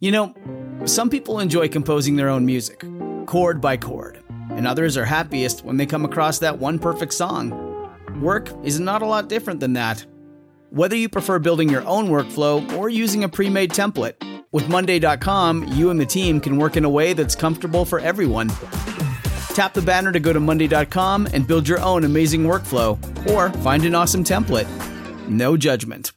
You know, some people enjoy composing their own music, chord by chord, and others are happiest when they come across that one perfect song. Work is not a lot different than that. Whether you prefer building your own workflow or using a pre-made template, with Monday.com, you and the team can work in a way that's comfortable for everyone. Tap the banner to go to Monday.com and build your own amazing workflow, or find an awesome template. No judgment.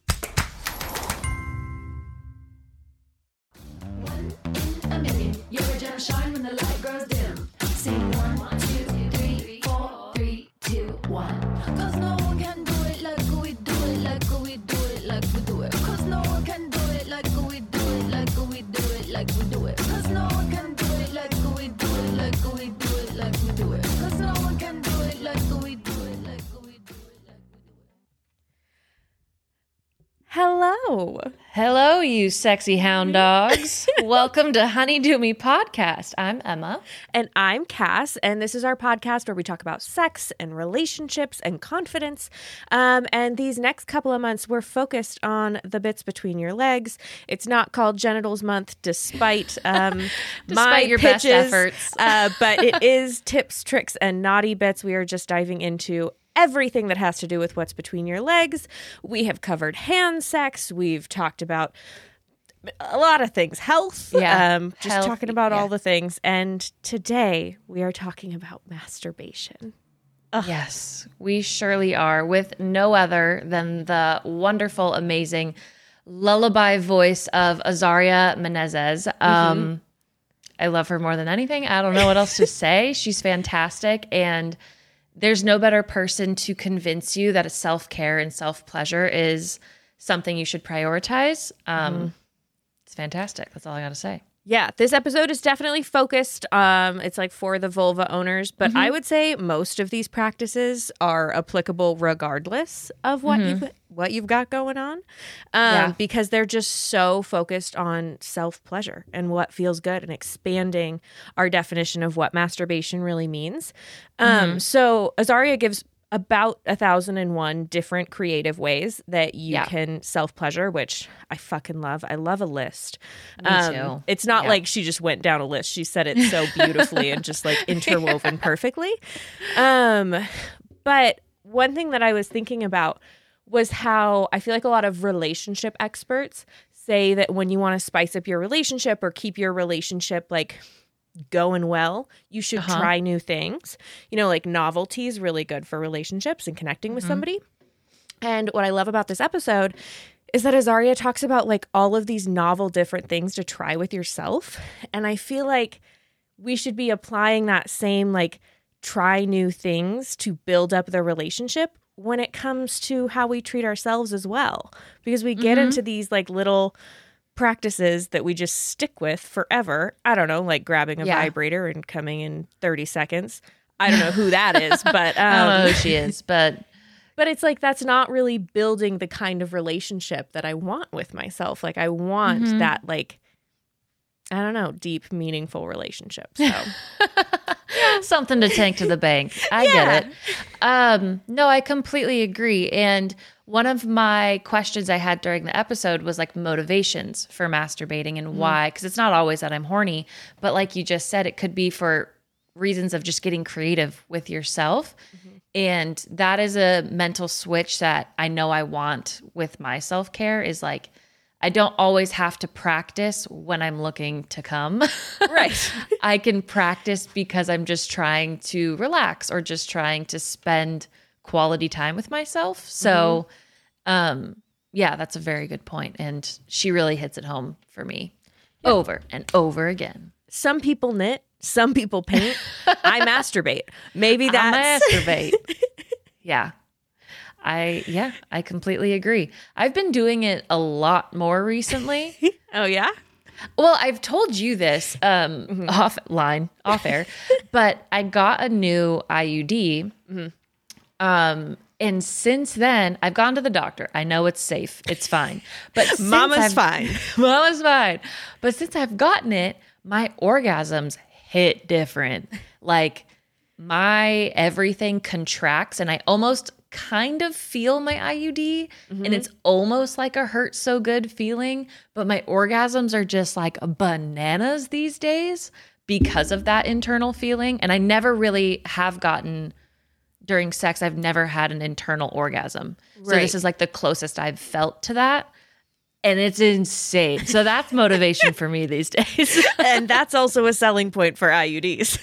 Hello, you sexy hound dogs. Welcome to Honey Do Me Podcast. I'm Emma. And I'm Cass, and this is our podcast where we talk about sex and relationships and confidence. And these next couple of months, we're focused on the bits between your legs. It's not called Genitals Month, despite my your pitches, best efforts. But it is tips, tricks, and naughty bits. We are just diving into everything that has to do with what's between your legs. We have covered hand sex. We've talked about a lot of things. Health. Talking about all the things. And today we are talking about masturbation. Ugh. Yes, we surely are, with no other than the wonderful, amazing lullaby voice of Azaria Menezes. I love her more than anything. I don't know what else to say. She's fantastic. And there's no better person to convince you that self-care and self-pleasure is something you should prioritize. It's fantastic. That's all I got to say. Yeah, this episode is definitely focused. It's like for the vulva owners, but I would say most of these practices are applicable regardless of what you've got going on, because they're just so focused on self-pleasure and what feels good and expanding our definition of what masturbation really means. So Azaria gives about 1,001 different creative ways that you can self-pleasure, which I fucking love. I love a list. Me too. It's not like she just went down a list. She said it so beautifully and just like interwoven perfectly. But one thing that I was thinking about was how I feel like a lot of relationship experts say that when you want to spice up your relationship or keep your relationship like going well, you should try new things. You know, like novelty is really good for relationships and connecting with somebody. And what I love about this episode is that Azaria talks about like all of these novel different things to try with yourself. And I feel like we should be applying that same like try new things to build up the relationship when it comes to how we treat ourselves as well. Because we get into these like little practices that we just stick with forever. I don't know, like grabbing a vibrator and coming in 30 seconds. I don't know who that is, but I don't know who she is, but it's like that's not really building the kind of relationship that I want with myself. Like I want that like, I don't know, deep, meaningful relationship. So something to tank to the bank. I get it. No, I completely agree. And one of my questions I had during the episode was like motivations for masturbating and why, because it's not always that I'm horny, but like you just said, it could be for reasons of just getting creative with yourself. And that is a mental switch that I know I want with my self-care is like, I don't always have to practice when I'm looking to come. Right. I can practice because I'm just trying to relax or just trying to spend quality time with myself. So, that's a very good point. And she really hits it home for me over and over again. Some people knit, some people paint. I masturbate. Maybe that's... I masturbate. I completely agree. I've been doing it a lot more recently. Oh, yeah? Well, I've told you this off air, but I got a new IUD. And since then, I've gone to the doctor. I know it's safe. It's fine. But Mama's fine. Mama's fine. But since I've gotten it, my orgasms hit different. Like my everything contracts and I almost kind of feel my IUD and it's almost like a hurt so good feeling, but my orgasms are just like bananas these days because of that internal feeling. And I never really have gotten during sex, I've never had an internal orgasm. So this is like the closest I've felt to that. And it's insane. So that's motivation for me these days. And that's also a selling point for IUDs.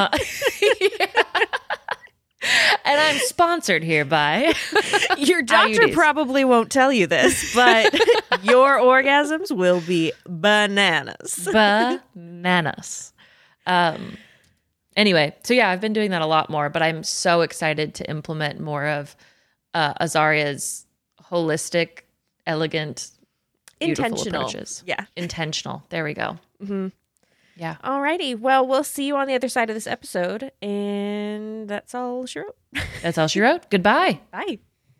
And I'm sponsored here by your doctor IUDs. Probably won't tell you this, but your orgasms will be bananas. Bananas. Anyway, so yeah, I've been doing that a lot more, but I'm so excited to implement more of Azaria's holistic, elegant, beautiful Intentional approaches. Yeah. Intentional. There we go. Yeah. Alrighty. Well, we'll see you on the other side of this episode. And that's all she wrote. That's all she wrote. Goodbye. Bye.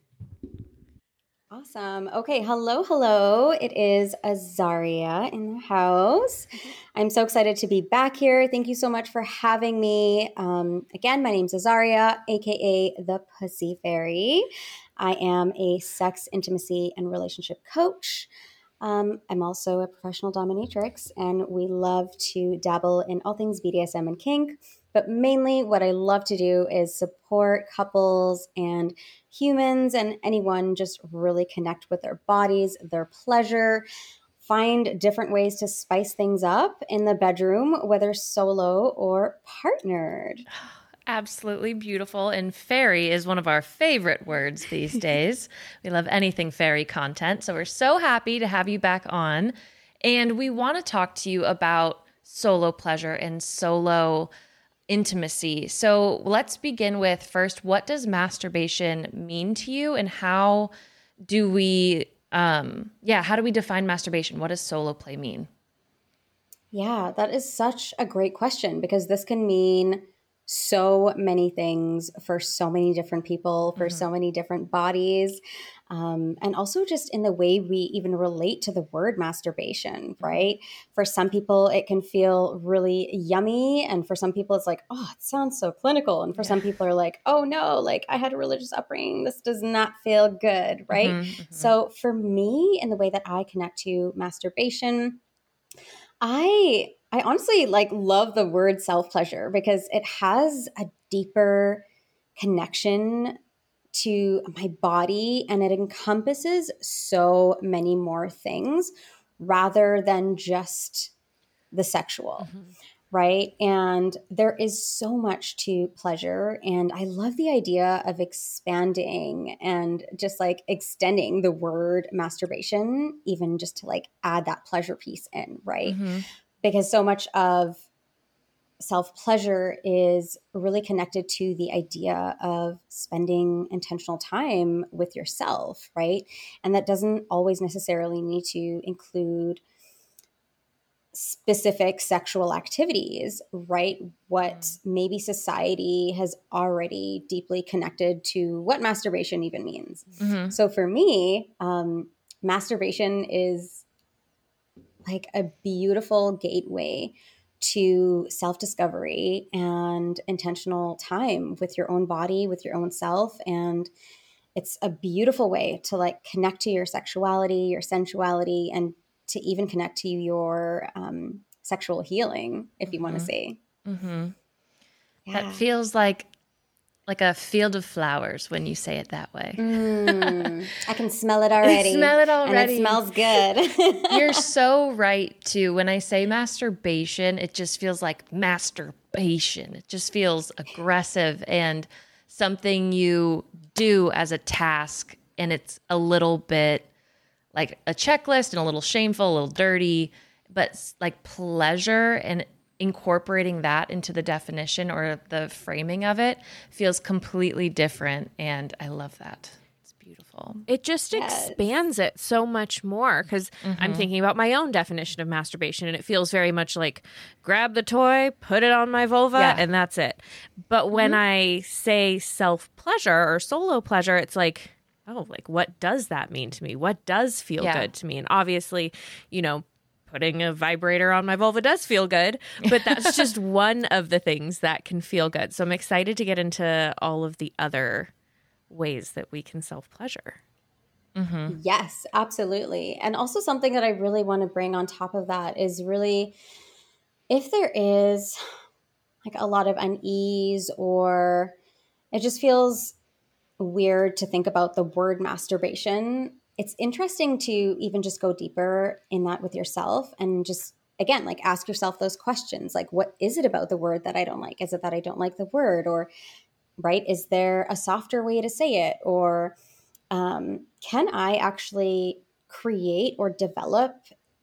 Awesome. Okay. Hello. It is Azaria in the house. I'm so excited to be back here. Thank you so much for having me. Again, my name's Azaria, aka the Pussy Fairy. I am a sex, intimacy, and relationship coach. I'm also a professional dominatrix, and we love to dabble in all things BDSM and kink. But mainly what I love to do is support couples and humans and anyone just really connect with their bodies, their pleasure, find different ways to spice things up in the bedroom, whether solo or partnered. Absolutely beautiful. And fairy is one of our favorite words these days. We love anything fairy content. So we're so happy to have you back on. And we want to talk to you about solo pleasure and solo intimacy. So let's begin with first, what does masturbation mean to you and how do we, how do we define masturbation? What does solo play mean? Yeah, that is such a great question because this can mean so many things for so many different people, for so many different bodies, and also just in the way we even relate to the word masturbation, right? For some people, it can feel really yummy. And for some people, it's like, oh, it sounds so clinical. And for some people are like, oh no, like I had a religious upbringing. This does not feel good, right? So for me, in the way that I connect to masturbation, I honestly love the word self-pleasure because it has a deeper connection to my body and it encompasses so many more things rather than just the sexual, right? And there is so much to pleasure. And I love the idea of expanding and just like extending the word masturbation, even just to like add that pleasure piece in, right? Because so much of self-pleasure is really connected to the idea of spending intentional time with yourself, right? And that doesn't always necessarily need to include specific sexual activities, right? What maybe society has already deeply connected to what masturbation even means. So for me, masturbation is like a beautiful gateway to self-discovery and intentional time with your own body, with your own self. And it's a beautiful way to like connect to your sexuality, your sensuality, and to even connect to your sexual healing, if you want to say. That feels like a field of flowers when you say it that way. I can smell it already. And it smells good. You're so right, too. When I say masturbation, it just feels like masturbation. It just feels aggressive and something you do as a task, and it's a little bit like a checklist and a little shameful, a little dirty, but like pleasure and incorporating that into the definition or the framing of it feels completely different. And I love that. It's beautiful. It just expands it so much more because I'm thinking about my own definition of masturbation and it feels very much like grab the toy, put it on my vulva, and that's it. But when I say self-pleasure or solo pleasure, it's like, oh, like what does that mean to me? What does feel good to me? And obviously, putting a vibrator on my vulva does feel good, but that's just one of the things that can feel good. So I'm excited to get into all of the other ways that we can self-pleasure. Mm-hmm. Yes, absolutely. And also something that I really want to bring on top of that is really, if there is like a lot of unease, or it just feels weird to think about the word masturbation, it's interesting to even just go deeper in that with yourself and just, again, like ask yourself those questions. Like, what is it about the word that I don't like? Is it that I don't like the word? Or, right, is there a softer way to say it? Or can I actually create or develop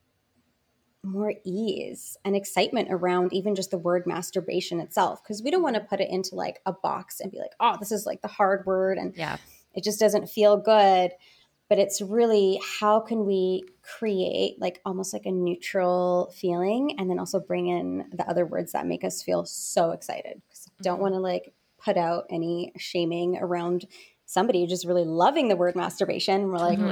more ease and excitement around even just the word masturbation itself? Because we don't want to put it into like a box and be like, oh, this is like the hard word and it just doesn't feel good. But it's really, how can we create like almost like a neutral feeling, and then also bring in the other words that make us feel so excited? Because I don't want to like put out any shaming around somebody just really loving the word masturbation. We're like,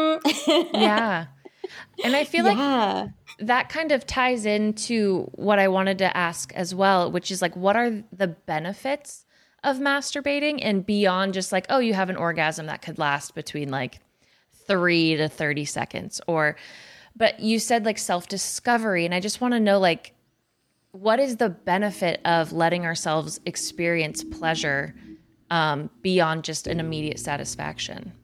Yeah. And I feel like that kind of ties into what I wanted to ask as well, which is like, what are the benefits of masturbating, and beyond just like, oh, you have an orgasm that could last between like 3 to 30 seconds, but you said like self-discovery. And I just want to know, like, what is the benefit of letting ourselves experience pleasure beyond just an immediate satisfaction?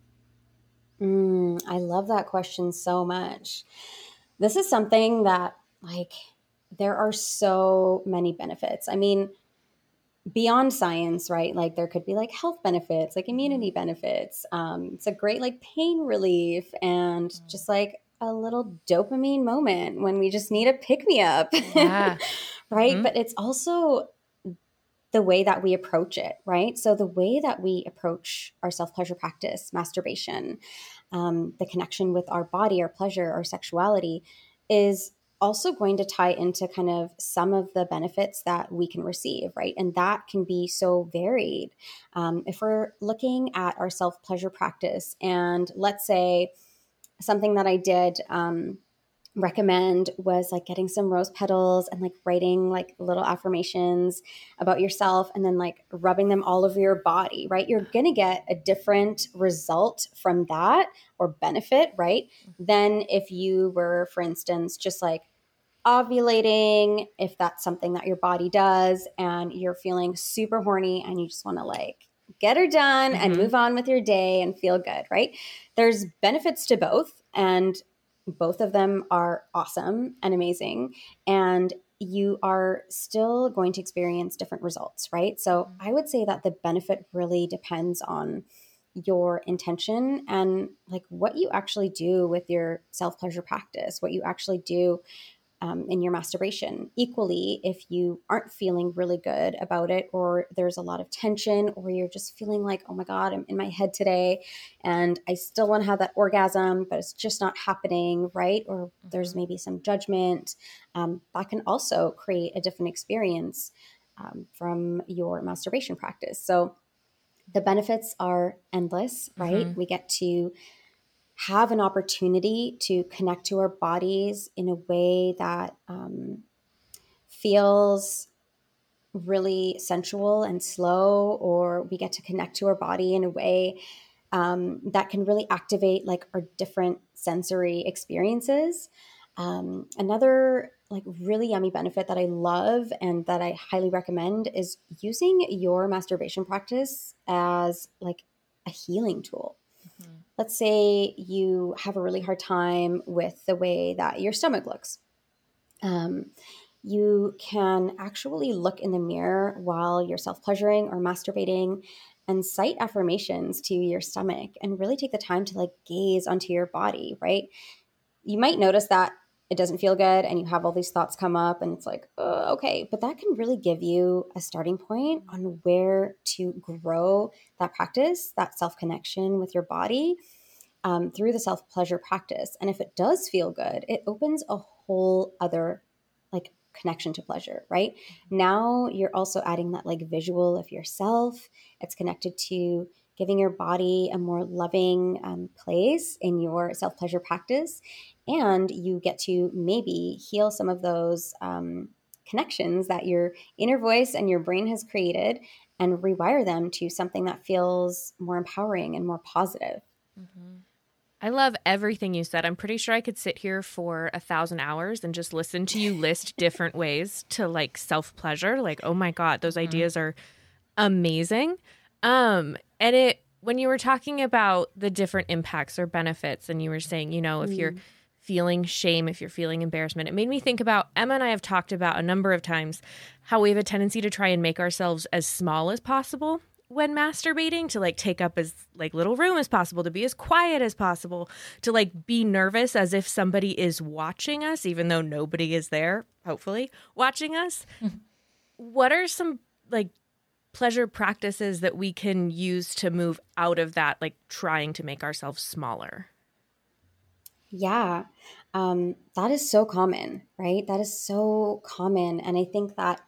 I love that question so much. This is something that, like, there are so many benefits. I mean, beyond science, right? Like, there could be like health benefits, like immunity benefits. It's a great like pain relief, and just like a little dopamine moment when we just need a pick me up. Yeah. Right. But it's also the way that we approach it, right? So the way that we approach our self-pleasure practice, masturbation, the connection with our body, our pleasure, our sexuality, is also going to tie into kind of some of the benefits that we can receive, right? And that can be so varied. If we're looking at our self-pleasure practice, and let's say something that I did recommend was like getting some rose petals and like writing like little affirmations about yourself, and then like rubbing them all over your body, right? You're going to get a different result from that, or benefit, right? Than if you were, for instance, just like ovulating, if that's something that your body does, and you're feeling super horny and you just want to like get her done and move on with your day and feel good, right? There's benefits to both, and both of them are awesome and amazing. And you are still going to experience different results, right? So I would say that the benefit really depends on your intention and like what you actually do with your self-pleasure practice, what you actually do in your masturbation. Equally, if you aren't feeling really good about it, or there's a lot of tension, or you're just feeling like, oh my God, I'm in my head today and I still want to have that orgasm, but it's just not happening, right? Or there's maybe some judgment, that can also create a different experience from your masturbation practice. So the benefits are endless, right? We get to have an opportunity to connect to our bodies in a way that feels really sensual and slow, or we get to connect to our body in a way that can really activate like our different sensory experiences. Another like really yummy benefit that I love and that I highly recommend is using your masturbation practice as like a healing tool. Let's say you have a really hard time with the way that your stomach looks. You can actually look in the mirror while you're self-pleasuring or masturbating and cite affirmations to your stomach, and really take the time to like gaze onto your body, right? You might notice that it doesn't feel good and you have all these thoughts come up, and it's like, oh, okay, but that can really give you a starting point on where to grow that practice, that self-connection with your body through the self-pleasure practice. And if it does feel good, it opens a whole other like connection to pleasure, right? Now you're also adding that like visual of yourself. It's connected to giving your body a more loving place in your self-pleasure practice. And you get to maybe heal some of those connections that your inner voice and your brain has created and rewire them to something that feels more empowering and more positive. I love everything you said. I'm pretty sure I could sit here for 1,000 hours and just listen to you list different ways to like self-pleasure. Like, oh my God, those ideas are amazing. And when you were talking about the different impacts or benefits, and you were saying, you know, if you're feeling shame, if you're feeling embarrassment, it made me think about, Emma and I have talked about a number of times how we have a tendency to try and make ourselves as small as possible when masturbating, to like take up as like little room as possible, to be as quiet as possible, to like be nervous as if somebody is watching us, even though nobody is there, hopefully, watching us. What are some like pleasure practices that we can use to move out of that, like trying to make ourselves smaller? Yeah, that is so common, right? That is so common. And I think that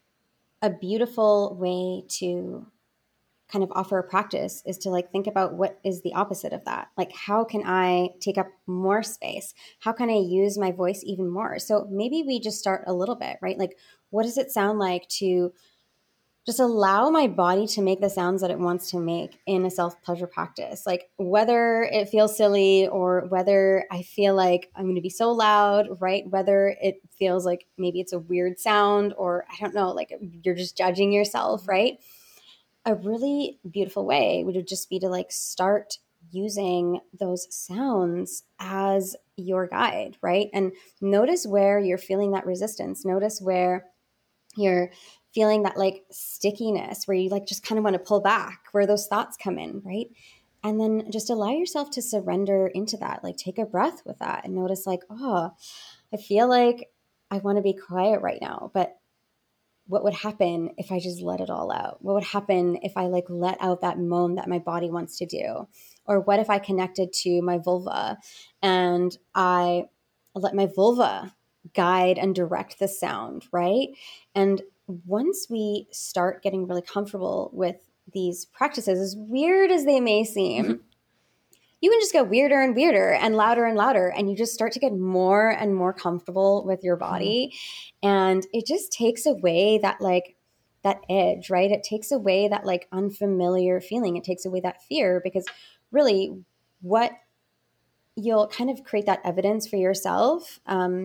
a beautiful way to kind of offer a practice is to like think about what is the opposite of that. Like, how can I take up more space? How can I use my voice even more? So maybe we just start a little bit, right? Like, what does it sound like to just allow my body to make the sounds that it wants to make in a self-pleasure practice? Like, whether it feels silly or whether I feel like I'm going to be so loud, right? Whether it feels like maybe it's a weird sound, or I don't know, like you're just judging yourself, right? A really beautiful way would just be to like start using those sounds as your guide, right? And notice where you're feeling that resistance. Notice where you're feeling that like stickiness, where you like just kind of want to pull back, where those thoughts come in, right? And then just allow yourself to surrender into that. Like, take a breath with that and notice like, oh, I feel like I want to be quiet right now, but what would happen if I just let it all out? What would happen if I like let out that moan that my body wants to do? Or what if I connected to my vulva and I let my vulva guide and direct the sound, right? And once we start getting really comfortable with these practices, as weird as they may seem, you can just get weirder and weirder and louder, and you just start to get more and more comfortable with your body. And it just takes away that like that edge, right? It takes away that like unfamiliar feeling. It takes away that fear, because really what you'll kind of create that evidence for yourself,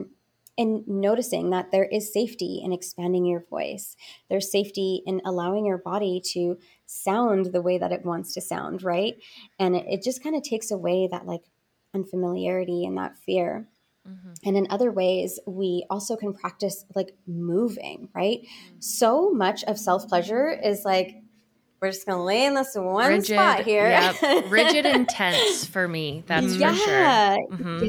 and noticing that there is safety in expanding your voice. There's safety in allowing your body to sound the way that it wants to sound, right? And it just kind of takes away that like unfamiliarity and that fear. And in other ways, we also can practice like moving, right? So much of self pleasure is like, we're just going to lay in this one spot here. Yep. Rigid and tense for me. That's for sure. Yeah.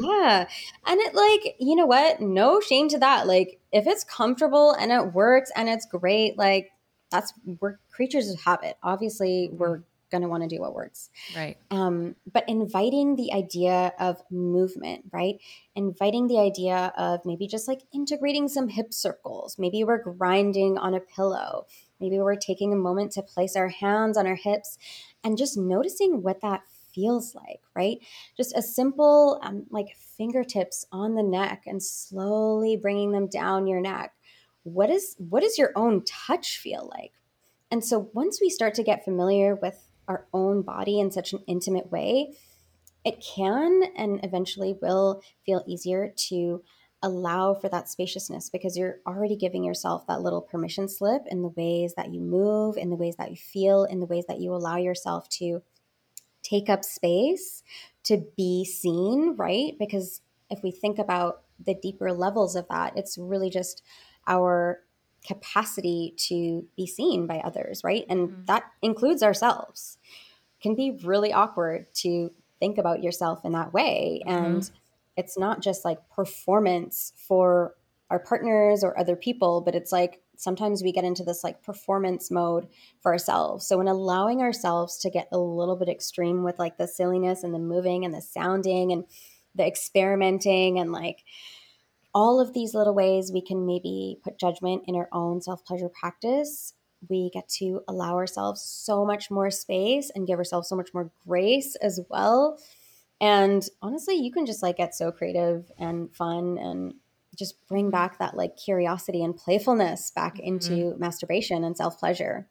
And it like, you know what? No shame to that. Like, if it's comfortable and it works and it's great, like we're creatures of habit. Obviously, we're going to want to do what works. Right. But inviting the idea of movement, right? Inviting the idea of maybe just like integrating some hip circles. Maybe we're grinding on a pillow. Maybe we're taking a moment to place our hands on our hips and just noticing what that feels like, right? Just a simple like fingertips on the neck and slowly bringing them down your neck. What is your own touch feel like? And so once we start to get familiar with our own body in such an intimate way, it can and eventually will feel easier to allow for that spaciousness, because you're already giving yourself that little permission slip in the ways that you move, in the ways that you feel, in the ways that you allow yourself to take up space, to be seen, right? Because if we think about the deeper levels of that, it's really just our capacity to be seen by others, right? And that includes ourselves. It can be really awkward to think about yourself in that way. And it's not just like performance for our partners or other people, but it's like sometimes we get into this like performance mode for ourselves. So in allowing ourselves to get a little bit extreme with like the silliness and the moving and the sounding and the experimenting and like all of these little ways we can maybe put judgment in our own self-pleasure practice, we get to allow ourselves so much more space and give ourselves so much more grace as well. And honestly, you can just like get so creative and fun and just bring back that like curiosity and playfulness back into masturbation and self-pleasure.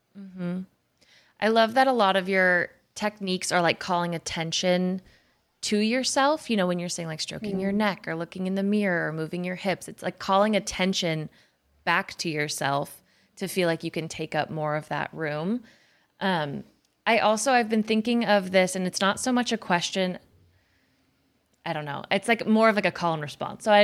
I love that a lot of your techniques are like calling attention to yourself. You know, when you're saying like stroking your neck or looking in the mirror or moving your hips, it's like calling attention back to yourself to feel like you can take up more of that room. I've been thinking of this, and it's not so much a question. I don't know. It's like more of like a call and response. So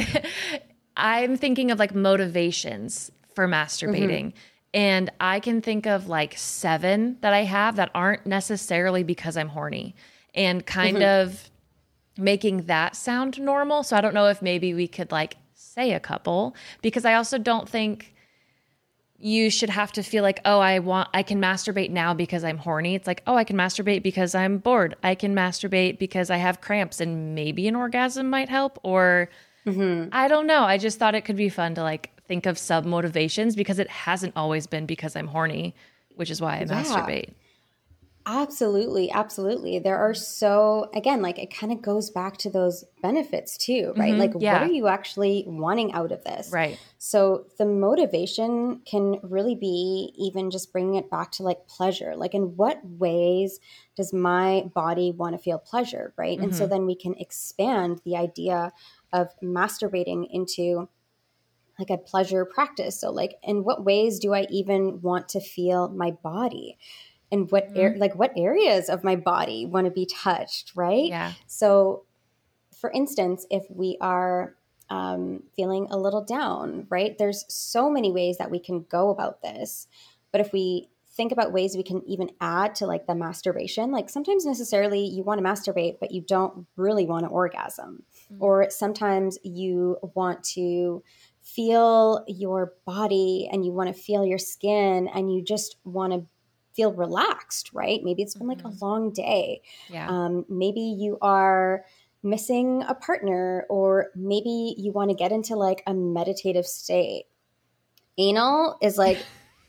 I'm thinking of like motivations for masturbating. And I can think of like 7 that I have that aren't necessarily because I'm horny, and kind of making that sound normal. So I don't know if maybe we could like say a couple, because I also don't think you should have to feel like, oh, I can masturbate now because I'm horny. It's like, oh, I can masturbate because I'm bored. I can masturbate because I have cramps and maybe an orgasm might help. Or I don't know. I just thought it could be fun to like think of sub motivations, because it hasn't always been because I'm horny, which is why I masturbate. Absolutely. Absolutely. There are so, again, like it kind of goes back to those benefits too, right? Like, what are you actually wanting out of this? Right. So the motivation can really be even just bringing it back to like pleasure. Like, in what ways does my body want to feel pleasure? Right. And so then we can expand the idea of masturbating into like a pleasure practice. So like, in what ways do I even want to feel my body? And what what areas of my body want to be touched, right? Yeah. So, for instance, if we are feeling a little down, right? There's so many ways that we can go about this. But if we think about ways we can even add to like the masturbation, like sometimes necessarily you want to masturbate, but you don't really want to orgasm. Or sometimes you want to feel your body and you want to feel your skin and you just want to feel relaxed, right? Maybe it's been like a long day. Yeah. Maybe you are missing a partner, or maybe you want to get into like a meditative state. Anal is like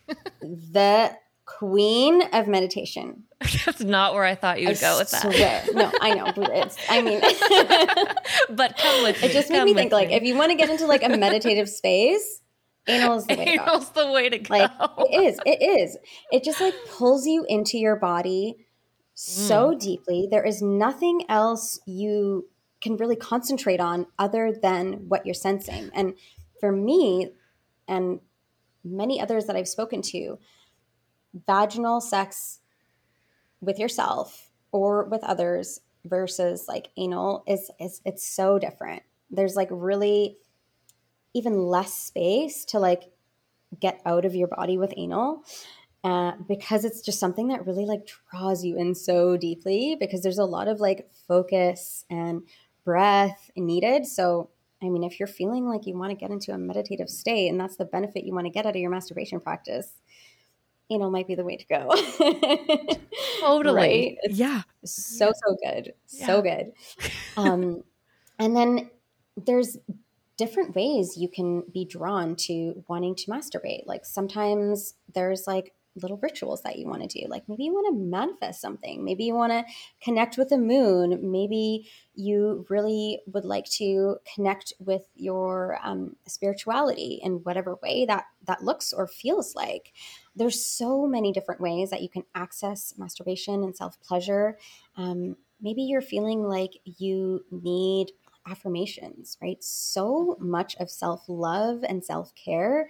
the queen of meditation. That's not where I thought you would go with that. No, I know. But come with me. It just made me think like, if you want to get into like a meditative space, anal is the way to go. Anal's the way to go. Like, it is. It just like pulls you into your body so deeply. There is nothing else you can really concentrate on other than what you're sensing. And for me and many others that I've spoken to, vaginal sex with yourself or with others versus like anal is it's so different. There's like really even less space to like get out of your body with anal. Because it's just something that really like draws you in so deeply, because there's a lot of like focus and breath needed. So, I mean, if you're feeling like you want to get into a meditative state and that's the benefit you want to get out of your masturbation practice, anal might be the way to go. Totally. Right? Yeah. So good. So good. And then there's different ways you can be drawn to wanting to masturbate. Like sometimes there's like little rituals that you want to do. Like maybe you want to manifest something. Maybe you want to connect with the moon. Maybe you really would like to connect with your spirituality in whatever way that looks or feels like. There's so many different ways that you can access masturbation and self-pleasure. Maybe you're feeling like you need affirmations, right? So much of self-love and self-care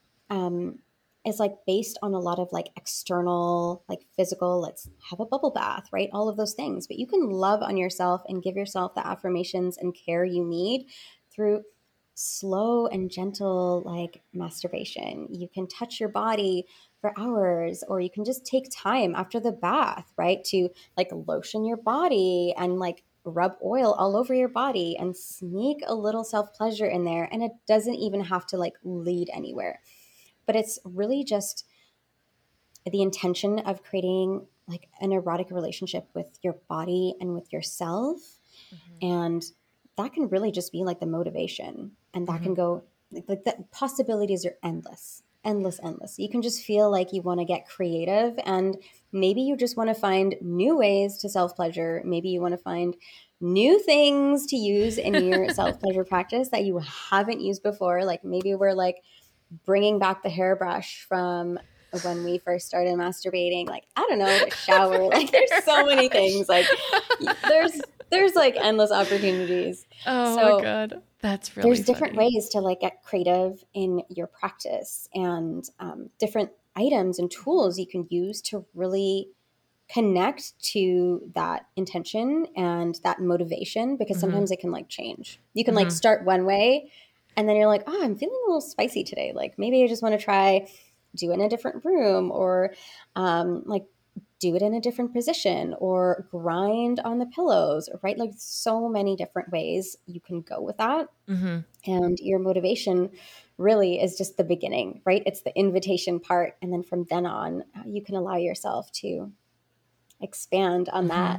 is like based on a lot of like external, like physical, let's have a bubble bath, right? All of those things. But you can love on yourself and give yourself the affirmations and care you need through slow and gentle like masturbation. You can touch your body for hours, or you can just take time after the bath, right? To like lotion your body and like rub oil all over your body and sneak a little self-pleasure in there. And it doesn't even have to like lead anywhere. But it's really just the intention of creating like an erotic relationship with your body and with yourself. And that can really just be like the motivation. And that can go like the possibilities are endless. endless. You can just feel like you want to get creative, and maybe you just want to find new ways to self-pleasure. Maybe you want to find new things to use in your self-pleasure practice that you haven't used before. Like maybe we're like bringing back the hairbrush from when we first started masturbating. Like, I don't know, the shower. Like there's so many things. Like there's like endless opportunities. Oh my God. That's really There's different ways to like get creative in your practice, and different items and tools you can use to really connect to that intention and that motivation, because sometimes it can like change. You can like start one way and then you're like, oh, I'm feeling a little spicy today. Like maybe I just want to try do it in a different room, or like do it in a different position, or grind on the pillows, right? Like so many different ways you can go with that. And your motivation really is just the beginning, right? It's the invitation part. And then from then on, you can allow yourself to expand on that.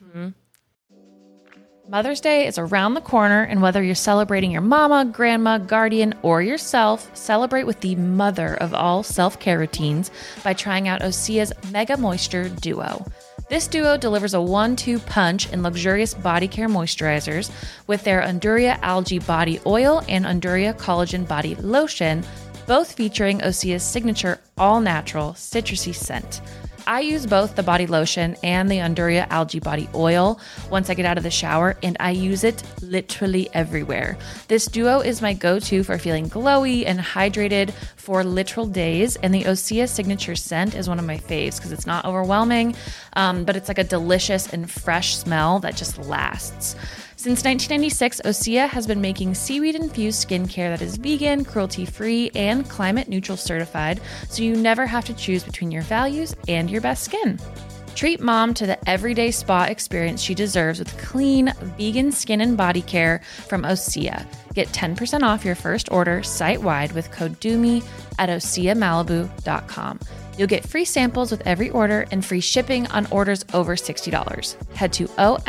Mother's Day is around the corner, and whether you're celebrating your mama, grandma, guardian, or yourself, celebrate with the mother of all self-care routines by trying out Osea's Mega Moisture Duo. This duo delivers a 1-2 punch in luxurious body care moisturizers with their Unduria Algae Body Oil and Unduria Collagen Body Lotion, both featuring Osea's signature all-natural citrusy scent. I use both the body lotion and the Unduria Algae Body Oil once I get out of the shower, and I use it literally everywhere. This duo is my go-to for feeling glowy and hydrated for literal days, and the Osea signature scent is one of my faves because it's not overwhelming, but it's like a delicious and fresh smell that just lasts. Since 1996, Osea has been making seaweed-infused skincare that is vegan, cruelty-free, and climate-neutral certified, so you never have to choose between your values and your best skin. Treat mom to the everyday spa experience she deserves with clean, vegan skin and body care from Osea. Get 10% off your first order site-wide with code DOOMY at OseaMalibu.com. You'll get free samples with every order and free shipping on orders over $60. Head to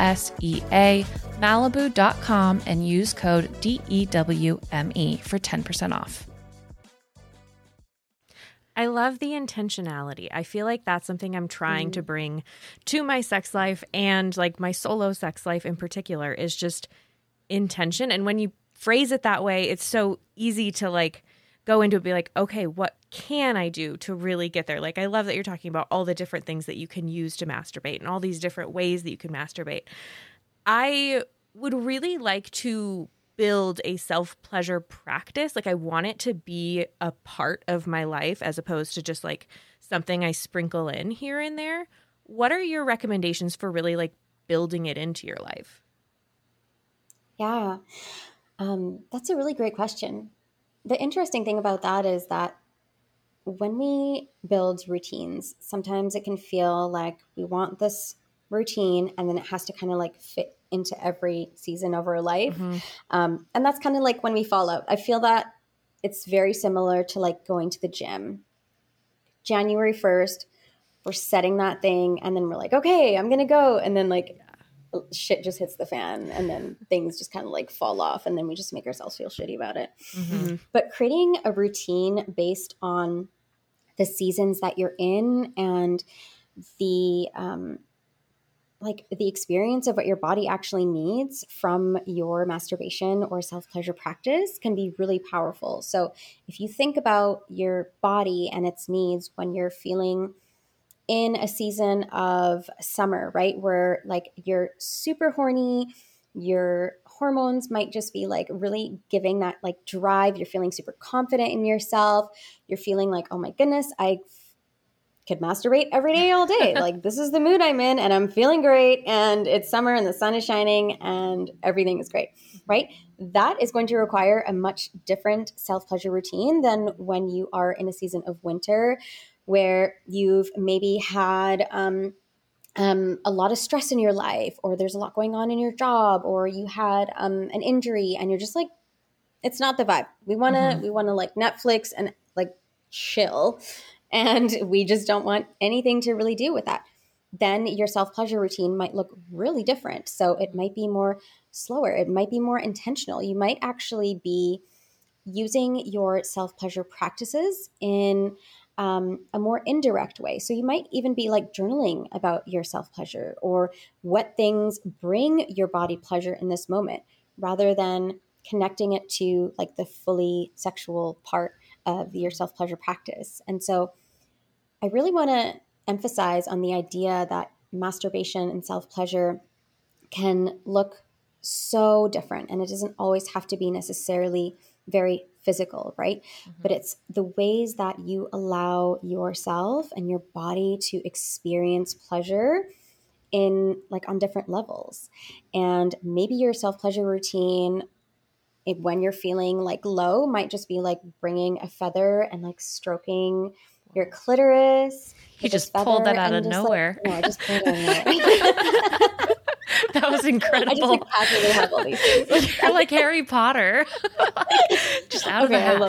OSEAMalibu.com and use code DEWME for 10% off. I love the intentionality. I feel like that's something I'm trying to bring to my sex life, and like my solo sex life in particular is just intention. And when you phrase it that way, it's so easy to like go into it, be like, okay, what can I do to really get there? Like, I love that you're talking about all the different things that you can use to masturbate and all these different ways that you can masturbate. I would really like to build a self-pleasure practice. Like, I want it to be a part of my life as opposed to just like something I sprinkle in here and there. What are your recommendations for really like building it into your life? Yeah, that's a really great question. The interesting thing about that is that when we build routines, sometimes it can feel like we want this routine and then it has to kind of like fit into every season of our life. And that's kind of like when we fall out. I feel that it's very similar to like going to the gym. January 1st, we're setting that thing and then we're like, okay, I'm going to go. And then like shit just hits the fan and then things just kind of like fall off and then we just make ourselves feel shitty about it. But creating a routine based on the seasons that you're in and the like the experience of what your body actually needs from your masturbation or self-pleasure practice can be really powerful. So if you think about your body and its needs when you're feeling in a season of summer, right? Where like you're super horny, your hormones might just be like really giving that like drive. You're feeling super confident in yourself. You're feeling like, oh my goodness, I could masturbate every day, all day. Like this is the mood I'm in and I'm feeling great and it's summer and the sun is shining and everything is great, right? That is going to require a much different self-pleasure routine than when you are in a season of winter where you've maybe had a lot of stress in your life, or there's a lot going on in your job, or you had an injury, and you're just like, it's not the vibe. We wanna like Netflix and like chill, and we just don't want anything to really do with that. Then your self-pleasure routine might look really different. So it might be more slower. It might be more intentional. You might actually be using your self-pleasure practices in a more indirect way. So you might even be like journaling about your self-pleasure or what things bring your body pleasure in this moment, rather than connecting it to like the fully sexual part of your self-pleasure practice. And so I really want to emphasize on the idea that masturbation and self-pleasure can look so different, and it doesn't always have to be necessarily very physical, right? But it's the ways that you allow yourself and your body to experience pleasure in like on different levels. And maybe your self-pleasure routine, when you're feeling like low, might just be like bringing a feather and like stroking your clitoris. You just pulled that out of nowhere. No, I just pulled it out of nowhere. That was incredible. I just like casually have all these things. You're like Harry Potter. Just out of the hat.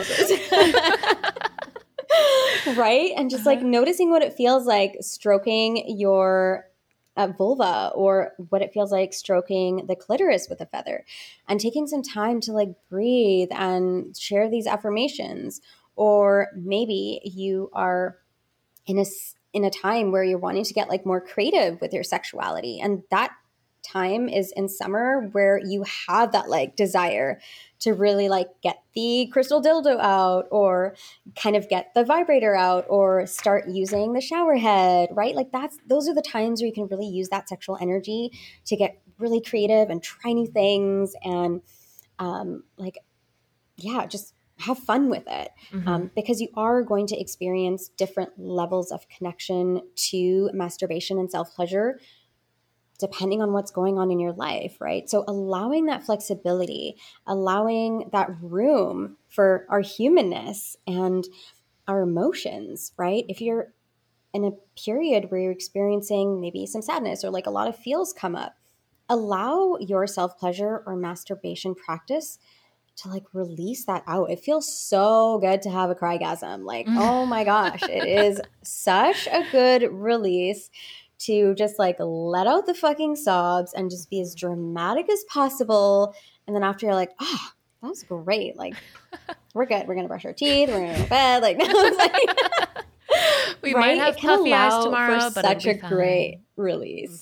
I love this. Right? And just like noticing what it feels like stroking your vulva, or what it feels like stroking the clitoris with a feather, and taking some time to like breathe and share these affirmations. Or maybe you are in a time where you're wanting to get like more creative with your sexuality, and that time is in summer where you have that like desire to really like get the crystal dildo out, or kind of get the vibrator out, or start using the shower head, right? Like those are the times where you can really use that sexual energy to get really creative and try new things, and just have fun with it. Because you are going to experience different levels of connection to masturbation and self-pleasure depending on what's going on in your life, right? So allowing that flexibility, allowing that room for our humanness and our emotions, right? If you're in a period where you're experiencing maybe some sadness or like a lot of feels come up, allow your self-pleasure or masturbation practice to like release that out. It feels so good to have a crygasm. Like, oh my gosh, it is such a good release to just like let out the fucking sobs and just be as dramatic as possible. And then after, you're like, oh, that was great. Like, we're good. We're going to brush our teeth. We're going to go to bed. Like, no, it's like we might have puffy eyes tomorrow, but such a fine. Great release.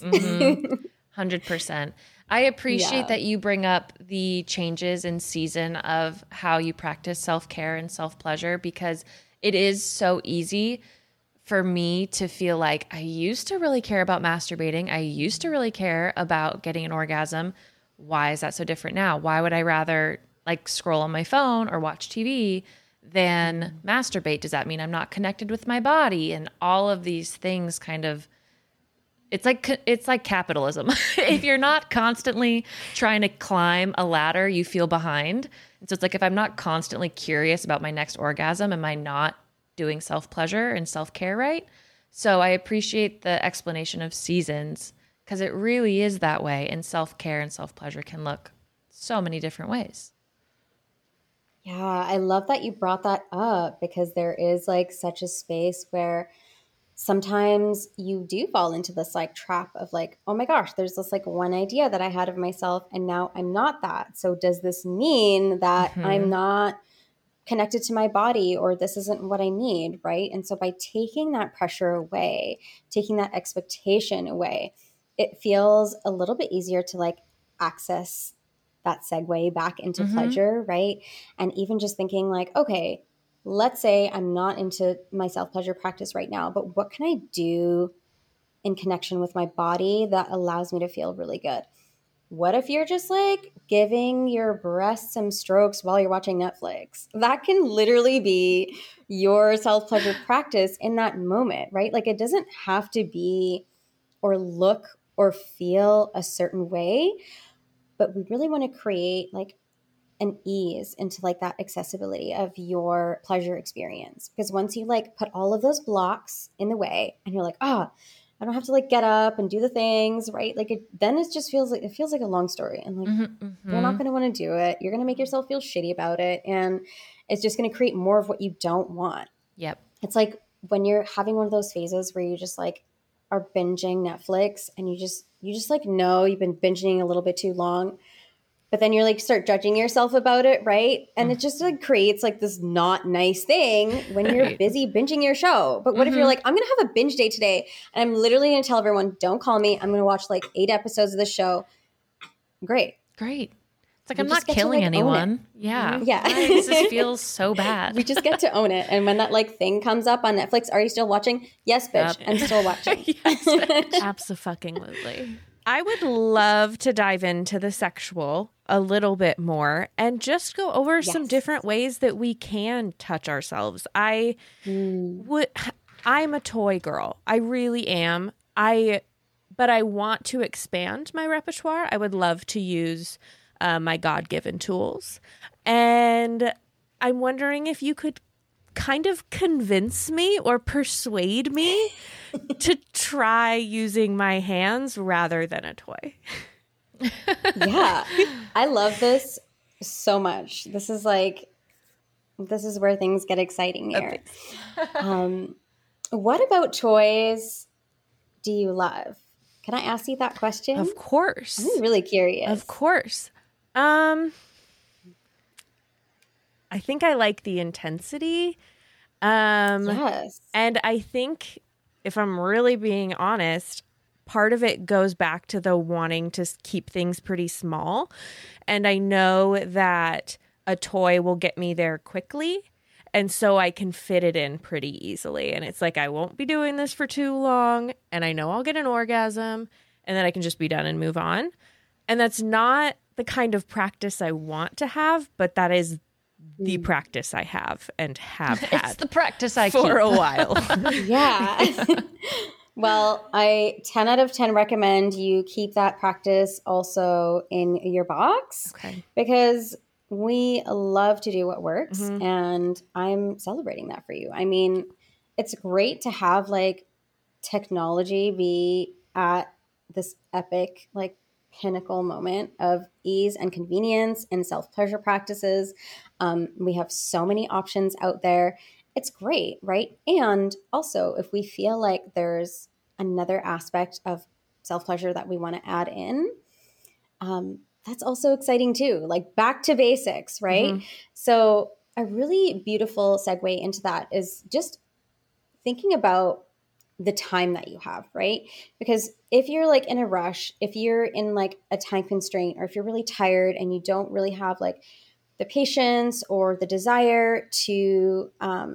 100%. I appreciate that you bring up the changes in season of how you practice self-care and self-pleasure, because it is so easy for me to feel like I used to really care about masturbating. I used to really care about getting an orgasm. Why is that so different now? Why would I rather like scroll on my phone or watch TV than masturbate? Does that mean I'm not connected with my body? And all of these things kind of, it's like capitalism. If you're not constantly trying to climb a ladder, you feel behind. And so it's like, if I'm not constantly curious about my next orgasm, am I not doing self-pleasure and self-care right? So I appreciate the explanation of seasons, because it really is that way. And self-care and self-pleasure can look so many different ways. Yeah, I love that you brought that up, because there is like such a space where sometimes you do fall into this like trap of like, oh my gosh, there's this like one idea that I had of myself and now I'm not that. So does this mean that I'm not connected to my body, or this isn't what I need, right? And so by taking that pressure away, taking that expectation away, it feels a little bit easier to like access that segue back into pleasure, right? And even just thinking like, okay, let's say I'm not into my self-pleasure practice right now, but what can I do in connection with my body that allows me to feel really good? What if you're just like giving your breasts some strokes while you're watching Netflix? That can literally be your self-pleasure practice in that moment, right? Like it doesn't have to be or look or feel a certain way, but we really want to create like an ease into like that accessibility of your pleasure experience. Because once you like put all of those blocks in the way and you're like, I don't have to like get up and do the things, right? Like then it just feels like a long story, and like you're not going to want to do it. You're going to make yourself feel shitty about it, and it's just going to create more of what you don't want. Yep. It's like when you're having one of those phases where you just like are binging Netflix and you just like know you've been binging a little bit too long. but then you're like start judging yourself about it, right? And it just like creates like this not nice thing when you're busy binging your show. But what if you're like, I'm gonna have a binge day today, and I'm literally gonna tell everyone, don't call me. I'm gonna watch like 8 episodes of the show. Great. It's like, I'm not killing anyone. Yeah. Yeah. Why does this feel so bad? We just get to own it. And when that like thing comes up on Netflix, are you still watching? Yes, bitch. I'm still watching. Absolutely. I would love to dive into the sexual a little bit more and just go over some different ways that we can touch ourselves. I'm a toy girl. I really am. But I want to expand my repertoire. I would love to use my God-given tools. And I'm wondering if you could kind of convince me or persuade me to try using my hands rather than a toy. Yeah. I love this so much. This is where things get exciting here. What about toys do you love? Can I ask you that question? Of course. I'm really curious. Of course. I think I like the intensity. Yes. And I think, if I'm really being honest, part of it goes back to the wanting to keep things pretty small. And I know that a toy will get me there quickly. And so I can fit it in pretty easily. And it's like, I won't be doing this for too long. And I know I'll get an orgasm. And then I can just be done and move on. And that's not the kind of practice I want to have, but that is the practice I have and have had. It's the practice I for keep. a while. Yeah. Well, I 10 out of 10 recommend you keep that practice also in your box. Okay. Because we love to do what works, and I'm celebrating that for you. I mean, it's great to have like technology be at this epic, like pinnacle moment of ease and convenience and self-pleasure practices. We have so many options out there. It's great, right? And also, if we feel like there's another aspect of self-pleasure that we want to add in, that's also exciting too. Like back to basics, right? So a really beautiful segue into that is just thinking about the time that you have, right? Because if you're like in a rush, if you're in like a time constraint, or if you're really tired and you don't really have like the patience or the desire to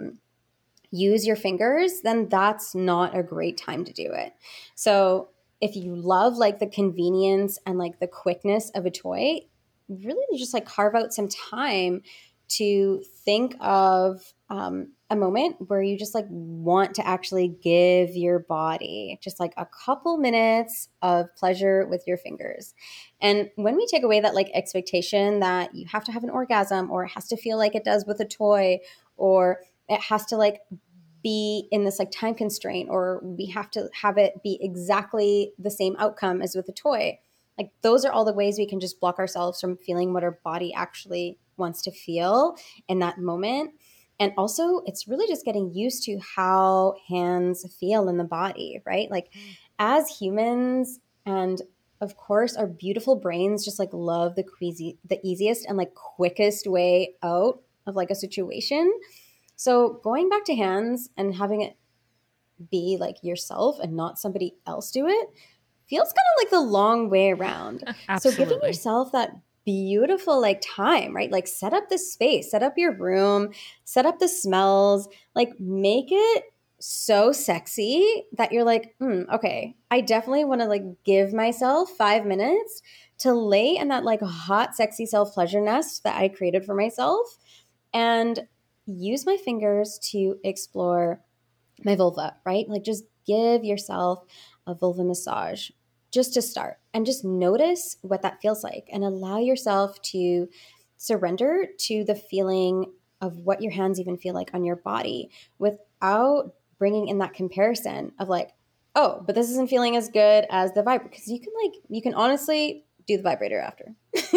use your fingers, then that's not a great time to do it. So if you love like the convenience and like the quickness of a toy, really just like carve out some time to think of a moment where you just like want to actually give your body just like a couple minutes of pleasure with your fingers. And when we take away that like expectation that you have to have an orgasm, or it has to feel like it does with a toy, or it has to like be in this like time constraint, or we have to have it be exactly the same outcome as with a toy. Like those are all the ways we can just block ourselves from feeling what our body actually wants to feel in that moment. And also it's really just getting used to how hands feel in the body, right? Like as humans, and of course our beautiful brains just like love the easiest and like quickest way out of like a situation. So going back to hands and having it be like yourself and not somebody else do it feels kind of like the long way around. Absolutely. So giving yourself that beautiful like time, right? Like set up the space, set up your room, set up the smells, like make it so sexy that you're like, okay, I definitely want to like give myself 5 minutes to lay in that like hot, sexy self-pleasure nest that I created for myself and use my fingers to explore my vulva, right? Like just give yourself a vulva massage just to start, and just notice what that feels like and allow yourself to surrender to the feeling of what your hands even feel like on your body without bringing in that comparison of like, oh, but this isn't feeling as good as the vibrator. Because you can honestly do the vibrator after.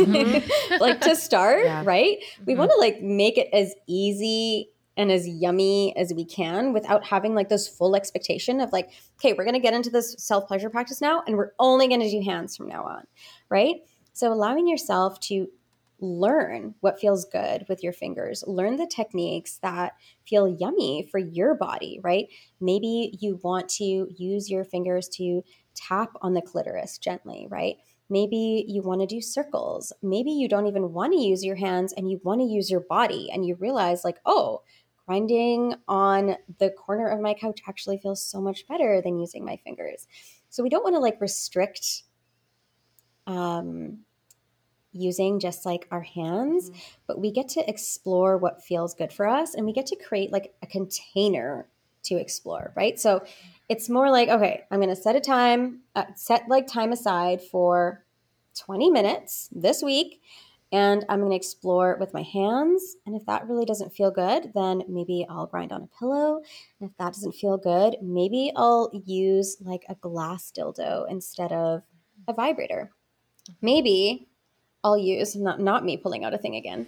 Like to start, right? We want to like make it as easy and as yummy as we can without having like this full expectation of like, okay, we're going to get into this self-pleasure practice now and we're only going to do hands from now on, right? So allowing yourself to learn what feels good with your fingers, learn the techniques that feel yummy for your body, right? Maybe you want to use your fingers to tap on the clitoris gently, right? Maybe you want to do circles. Maybe you don't even want to use your hands and you want to use your body, and you realize like, oh, grinding on the corner of my couch actually feels so much better than using my fingers. So we don't want to like restrict using just like our hands, but we get to explore what feels good for us, and we get to create like a container to explore, right? So it's more like, okay, I'm going to set time aside for 20 minutes this week, and I'm going to explore with my hands. And if that really doesn't feel good, then maybe I'll grind on a pillow. And if that doesn't feel good, maybe I'll use like a glass dildo instead of a vibrator. Maybe I'll use, not me pulling out a thing again,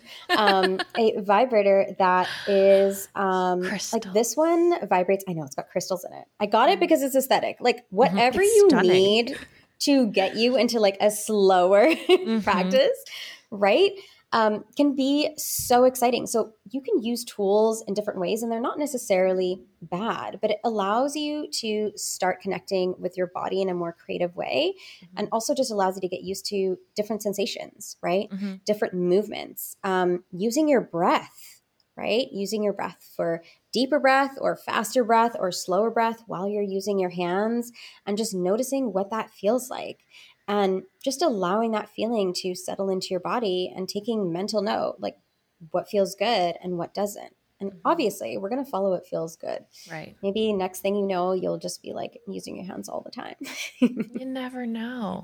a vibrator that is like this one vibrates. I know it's got crystals in it. I got it because it's aesthetic. Like whatever you need to get you into like a slower practice, right? Can be so exciting. So you can use tools in different ways, and they're not necessarily bad, but it allows you to start connecting with your body in a more creative way, and also just allows you to get used to different sensations, right? Different movements, using your breath, right? Using your breath for deeper breath or faster breath or slower breath while you're using your hands, and just noticing what that feels like. And just allowing that feeling to settle into your body and taking mental note, like what feels good and what doesn't. And obviously, we're going to follow what feels good. Right. Maybe next thing you know, you'll just be like using your hands all the time. You never know.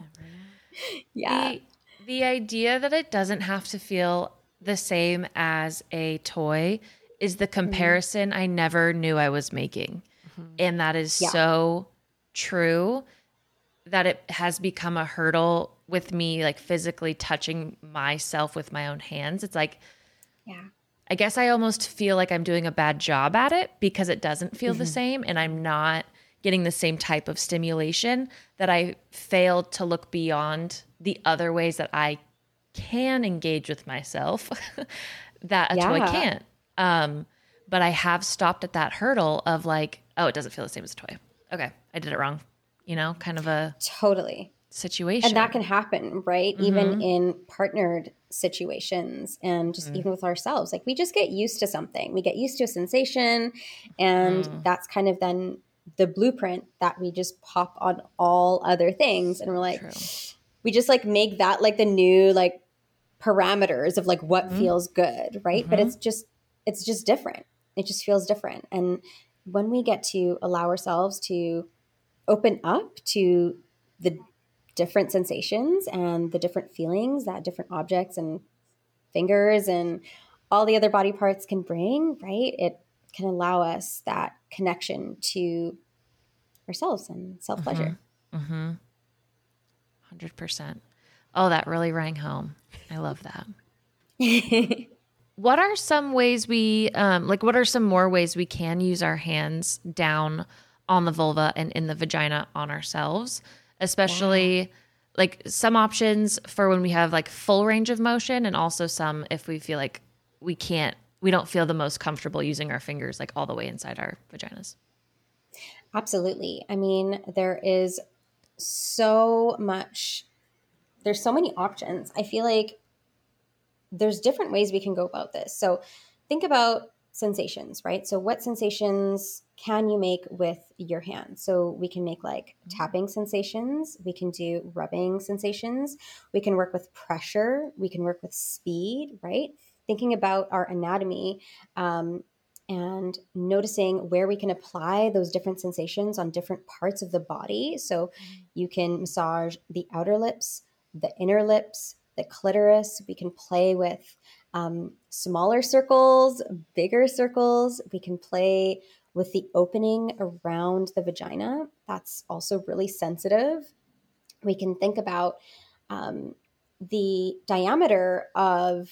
Yeah. The idea that it doesn't have to feel the same as a toy is the comparison I never knew I was making. And that is so true, that it has become a hurdle with me, like physically touching myself with my own hands. It's like, I guess I almost feel like I'm doing a bad job at it because it doesn't feel the same, and I'm not getting the same type of stimulation, that I failed to look beyond the other ways that I can engage with myself that a toy can't. But I have stopped at that hurdle of like, oh, it doesn't feel the same as a toy. Okay, I did it wrong. You know, kind of a situation. And that can happen, right? Even in partnered situations, and just even with ourselves. Like we just get used to something. We get used to a sensation, and that's kind of then the blueprint that we just pop on all other things. And we're like, we just like make that like the new like parameters of like what feels good, right? But it's just different. It just feels different. And when we get to allow ourselves to open up to the different sensations and the different feelings that different objects and fingers and all the other body parts can bring, right? It can allow us that connection to ourselves and self-pleasure. 100%. Oh, that really rang home. I love that. What are some ways what are some more ways we can use our hands down on the vulva and in the vagina on ourselves, especially like some options for when we have like full range of motion, and also some if we feel like we don't feel the most comfortable using our fingers like all the way inside our vaginas? Absolutely. I mean, there's so many options. I feel like there's different ways we can go about this. So think about sensations, right? So what sensations can you make with your hands? So we can make like tapping sensations. We can do rubbing sensations. We can work with pressure. We can work with speed, right? Thinking about our anatomy and noticing where we can apply those different sensations on different parts of the body. So you can massage the outer lips, the inner lips, the clitoris. We can play with smaller circles, bigger circles. We can play with the opening around the vagina. That's also really sensitive. We can think about the diameter of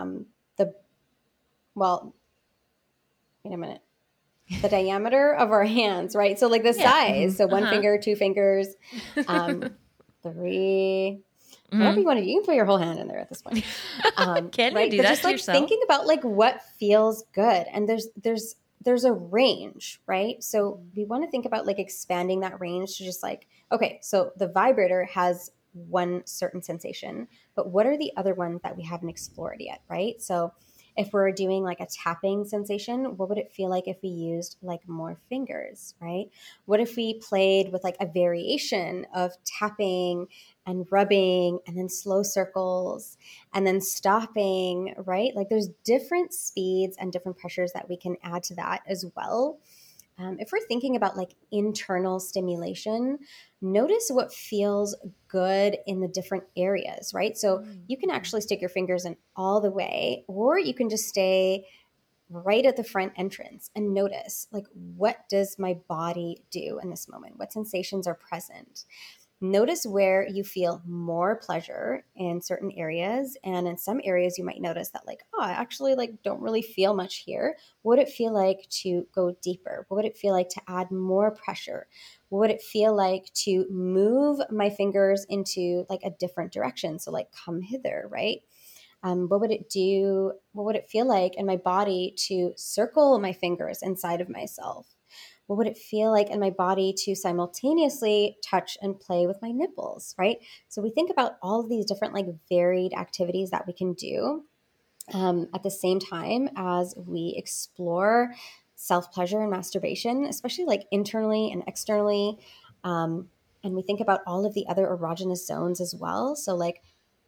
the diameter of our hands, right? So like the size. So one finger, two fingers, 3, whatever you want to do. You can put your whole hand in there at this point. Can right? you do But that just to like yourself? thinking about like what feels good. And there's a range, right? So we want to think about like expanding that range to just like, okay, so the vibrator has one certain sensation, but what are the other ones that we haven't explored yet, right? So if we're doing like a tapping sensation, what would it feel like if we used like more fingers, right? What if we played with like a variation of tapping and rubbing and then slow circles and then stopping, right? Like there's different speeds and different pressures that we can add to that as well. If we're thinking about like internal stimulation, notice what feels good in the different areas, right? So you can actually stick your fingers in all the way, or you can just stay right at the front entrance and notice like, what does my body do in this moment? What sensations are present? Notice where you feel more pleasure in certain areas. And in some areas, you might notice that like, oh, I actually like don't really feel much here. What would it feel like to go deeper? What would it feel like to add more pressure? What would it feel like to move my fingers into like a different direction? So like come hither, right? What would it do? What would it feel like in my body to circle my fingers inside of myself? What would it feel like in my body to simultaneously touch and play with my nipples, right? So we think about all of these different like varied activities that we can do at the same time as we explore self-pleasure and masturbation, especially like internally and externally. And we think about all of the other erogenous zones as well. So like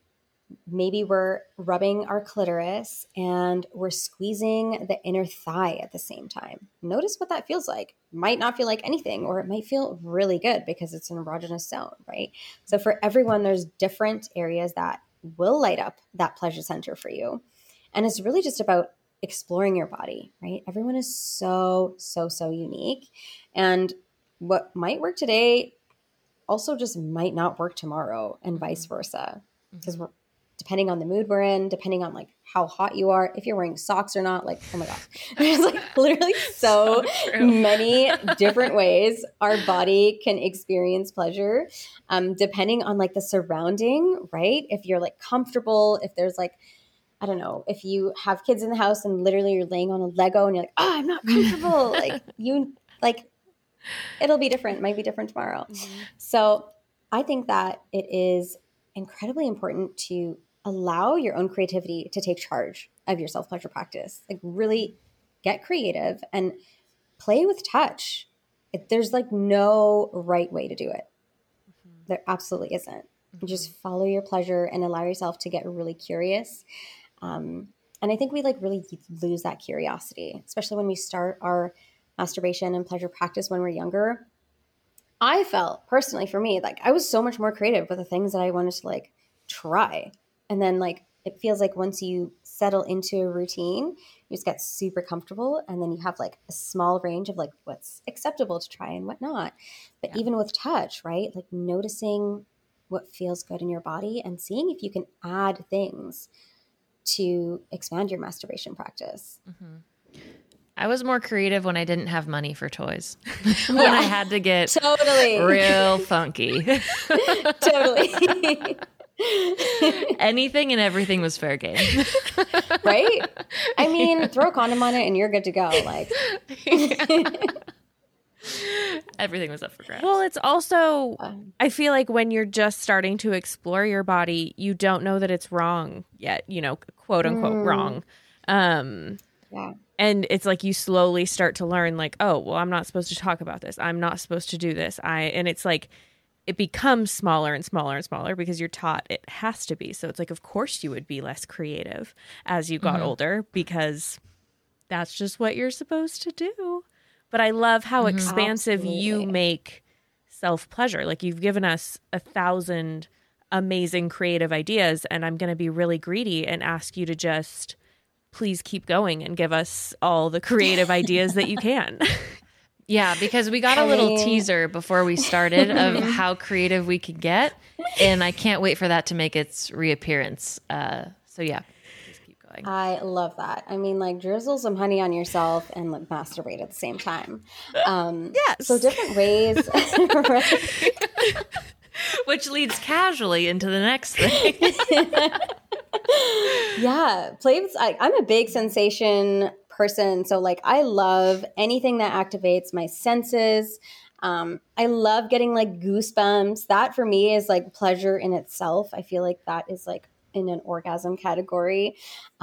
maybe we're rubbing our clitoris and we're squeezing the inner thigh at the same time. Notice what that feels like. Might not feel like anything, or it might feel really good because it's an erogenous zone, right? So for everyone, there's different areas that will light up that pleasure center for you. And it's really just about exploring your body, right? Everyone is so unique. And what might work today also just might not work tomorrow, and vice versa. Because we're depending on the mood we're in, depending on like how hot you are, if you're wearing socks or not, like, oh my gosh, there's like literally so many different ways our body can experience pleasure, depending on like the surrounding, right? If you're like comfortable, if there's like, I don't know, if you have kids in the house and literally you're laying on a Lego and you're like, oh, I'm not comfortable. like it'll be different. It might be different tomorrow. So I think that it is incredibly important to allow your own creativity to take charge of your self-pleasure practice. Like really get creative and play with touch. There's like no right way to do it. There absolutely isn't. You just follow your pleasure and allow yourself to get really curious. And I think we like really lose that curiosity, especially when we start our masturbation and pleasure practice when we're younger. I felt personally for me, like I was so much more creative with the things that I wanted to like try. And then like, it feels like once you settle into a routine, you just get super comfortable. And then you have like a small range of like what's acceptable to try and what not. But even with touch, right? Like noticing what feels good in your body and seeing if you can add things to expand your masturbation practice. I was more creative when I didn't have money for toys. When I had to get Totally real funky. Totally. Anything and everything was fair game. Right? I mean, throw a condom on it and you're good to go. Like Everything was up for grabs. Well, it's also, I feel like when you're just starting to explore your body, you don't know that it's wrong yet, you know, quote unquote wrong. yeah. And it's like you slowly start to learn like, oh, well, I'm not supposed to talk about this. I'm not supposed to do this. And it's like, it becomes smaller and smaller and smaller because you're taught it has to be. So it's like, of course you would be less creative as you got older because that's just what you're supposed to do. But I love how expansive you make self-pleasure. Like you've given us 1,000 amazing creative ideas, and I'm going to be really greedy and ask you to just please keep going and give us all the creative ideas that you can. Yeah, because we got a little teaser before we started of how creative we could get, and I can't wait for that to make its reappearance. So yeah, please keep going. I love that. I mean, like drizzle some honey on yourself and like masturbate at the same time. Yes. So different ways. Right? Which leads casually into the next thing. Yeah, I'm a big sensation person, so like I love anything that activates my senses. I love getting like goosebumps. That for me is like pleasure in itself. I feel like that is like in an orgasm category.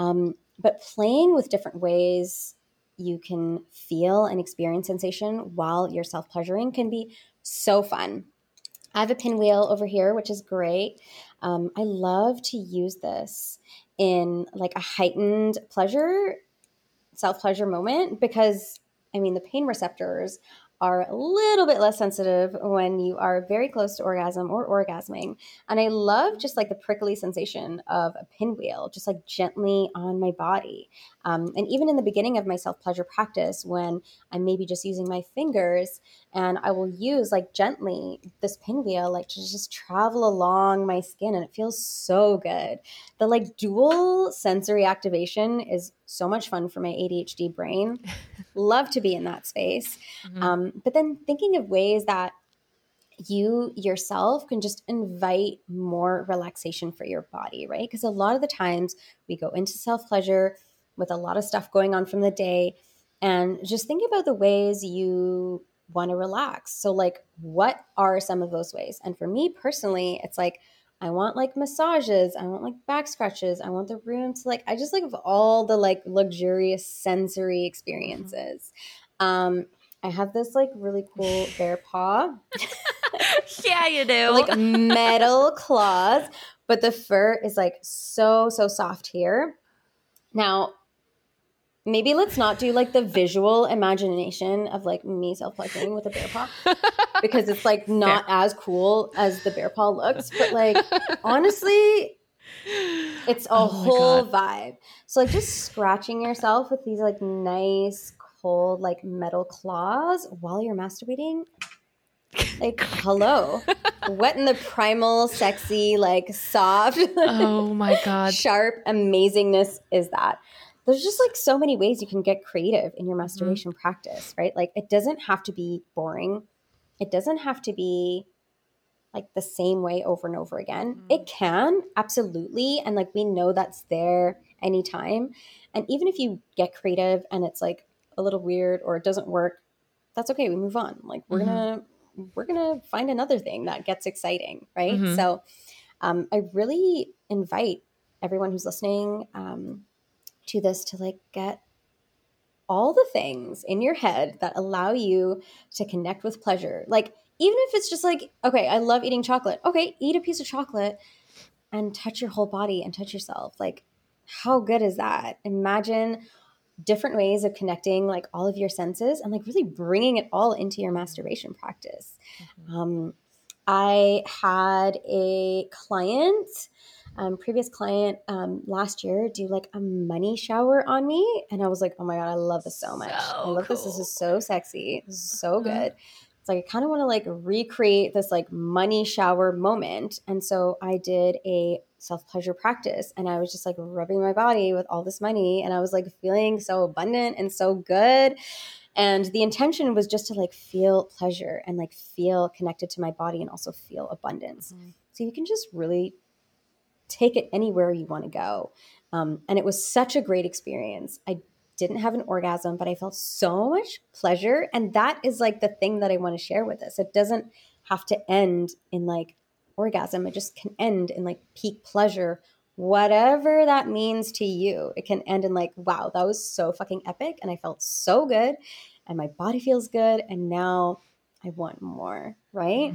But playing with different ways you can feel and experience sensation while you're self pleasuring can be so fun. I have a pinwheel over here, which is great. I love to use this in like a heightened pleasure, self pleasure moment because, I mean, the pain receptors are a little bit less sensitive when you are very close to orgasm or orgasming. And I love just like the prickly sensation of a pinwheel, just like gently on my body. And even in the beginning of my self pleasure practice, when I'm maybe just using my fingers and I will use like gently this pinwheel, like to just travel along my skin, and it feels so good. The like dual sensory activation is so much fun for my ADHD brain. Love to be in that space. But then thinking of ways that you yourself can just invite more relaxation for your body, right? Because a lot of the times we go into self pleasure with a lot of stuff going on from the day, and just think about the ways you want to relax. So, like, what are some of those ways? And for me personally, it's like, I want like massages, I want like back scratches, I want the room to like, I just like of all the like luxurious sensory experiences. I have this like really cool bear paw. Yeah, you do. Like metal claws, but the fur is like so soft here. Now, maybe let's not do like the visual imagination of like me self-pleasuring with a bear paw because it's like not as cool as the bear paw looks, but like honestly, it's a whole vibe. So like just scratching yourself with these like nice cold like metal claws while you're masturbating. Like, hello. What in the primal, sexy, like soft, Oh my God. sharp amazingness is that? There's just like so many ways you can get creative in your masturbation practice, right? Like, it doesn't have to be boring. It doesn't have to be like the same way over and over again. It can, absolutely. And like, we know that's there anytime. And even if you get creative and it's like a little weird or it doesn't work, that's okay. We move on. Like, we're gonna find another thing that gets exciting, right? So I really invite everyone who's listening to this to like get all the things in your head that allow you to connect with pleasure. Like, even if it's just like, okay, I love eating chocolate. Okay, eat a piece of chocolate and touch your whole body and touch yourself. Like, how good is that? Imagine different ways of connecting like all of your senses and like really bringing it all into your masturbation practice. I had a client, previous client last year do like a money shower on me. And I was like, oh my God, I love this so much. I love this. This is so sexy. This is so good. It's like, I kind of want to like recreate this like money shower moment. And so I did a self-pleasure practice and I was just like rubbing my body with all this money. And I was like feeling so abundant and so good. And the intention was just to like feel pleasure and like feel connected to my body and also feel abundance. So you can just really take it anywhere you want to go. And it was such a great experience. I didn't have an orgasm, but I felt so much pleasure. And that is like the thing that I want to share with this. It doesn't have to end in like orgasm. It just can end in like peak pleasure, whatever that means to you. It can end in like, wow, that was so fucking epic. And I felt so good and my body feels good. And now I want more, right?